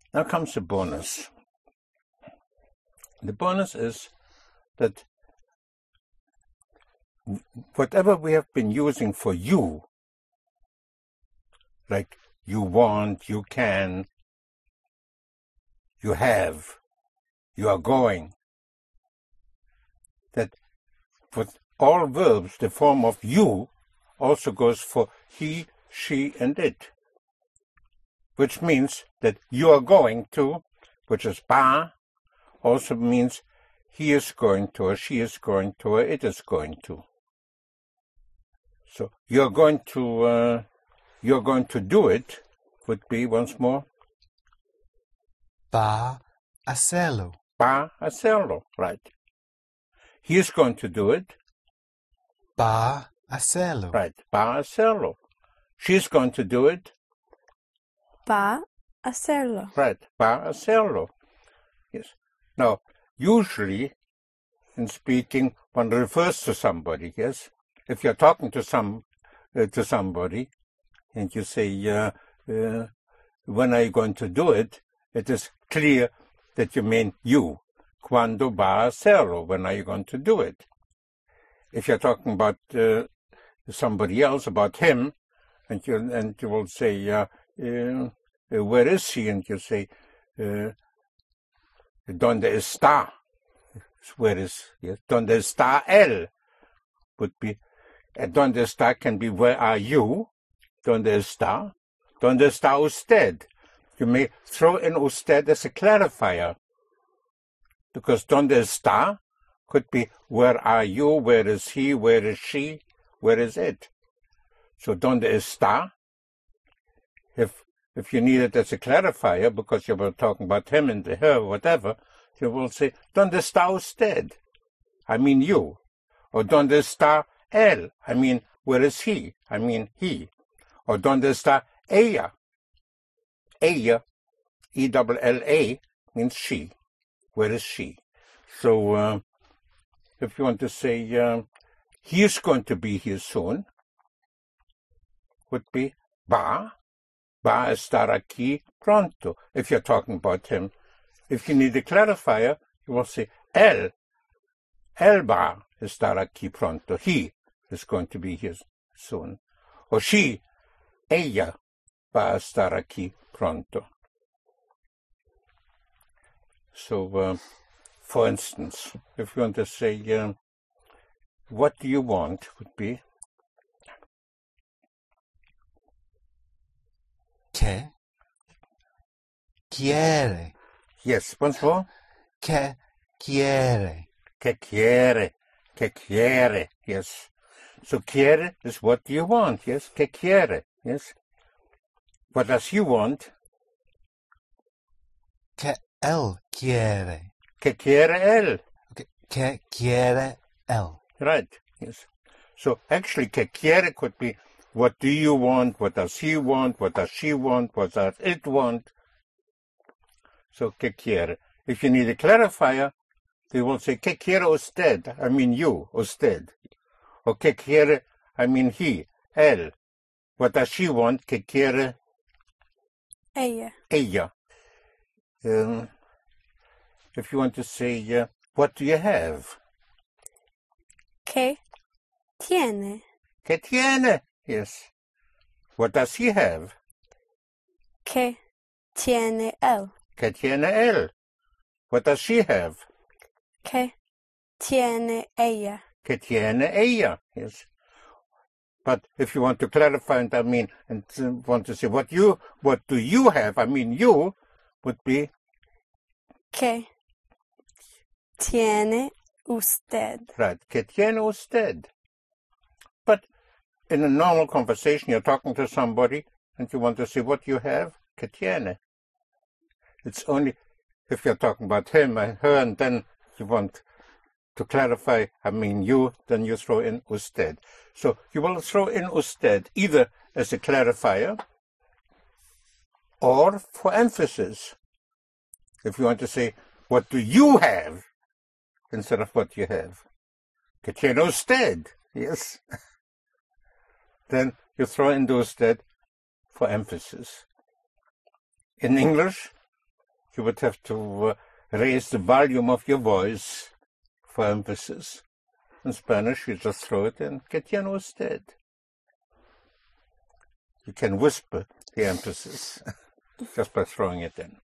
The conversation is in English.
Now comes the bonus. The bonus is that whatever we have been using for you, like you want, you can, you have, you are going, that for all verbs, the form of you also goes for he, she, and it, which means that you are going to, which is ba, also means he is going to, or she is going to, or it is going to. So you're going to do it would be once more va a hacerlo. va a hacerlo, right? He is going to do it. Va a hacerlo. Right, va a hacerlo. She's going to do it. Va a hacerlo. Right, va a hacerlo. Yes. Now, usually, in speaking, one refers to somebody, yes? If you're talking to somebody, and you say, when are you going to do it? It is clear that you mean you. Cuando va a hacerlo? When are you going to do it? If you're talking about somebody else, about him, and you will say, where is he? And you say, ¿Dónde está? Where is, yes? ¿Dónde está él? Would be, ¿Dónde está can be, where are you? ¿Dónde está? ¿Dónde está usted? You may throw in usted as a clarifier, because ¿dónde está could be, where are you? Where is he? Where is she? Where is it? So ¿dónde está? If you need it as a clarifier, because you were talking about him and her, whatever, you will say, ¿Dónde está usted? I mean you. Or ¿Dónde está él? I mean, where is he? I mean he. Or ¿Dónde está ella? Ella, E-double-L-A, means she. Where is she? So, if you want to say, he is going to be here soon, would be va a estar aquí pronto, if you're talking about him. If you need a clarifier, you will say, él va a estar aquí pronto. He is going to be here soon. Or she, ella, va a estar aquí pronto. So, for instance, if you want to say, what do you want, would be, ¿Qué quiere? yes, once more. ¿Qué quiere? Que quiere, yes. So quiere is what do you want, yes? Que quiere, yes. What does he want? ¿Qué él quiere? Que quiere él. Okay. ¿Qué quiere él? Right, yes. So actually, que quiere could be, what do you want? What does he want? What does she want? What does it want? So que quiere. If you need a clarifier, they will say, que quiere usted? I mean you, usted. Or que quiere, I mean he, él. What does she want? Que quiere Ella. ella. If you want to say, what do you have? ¿Qué tiene? Que tiene? Yes. What does he have? ¿Qué tiene él? Que tiene él? What does she have? ¿Qué tiene ella? Que tiene ella? Yes. But if you want to clarify, and I mean, and want to say what do you have? I mean, you would be ¿Qué tiene usted? right. Que tiene usted? But in a normal conversation, you're talking to somebody, and you want to say what you have. Que tiene? It's only if you're talking about him and her, and then you want to clarify, I mean you, then you throw in usted. So you will throw in usted either as a clarifier or for emphasis. If you want to say, what do you have? Instead of what you have. Que tiene usted? Yes. Then you throw in the usted for emphasis. In English, you would have to raise the volume of your voice for emphasis. In Spanish, you just throw it in, ¿qué tiene usted? You can whisper the emphasis just by throwing it in.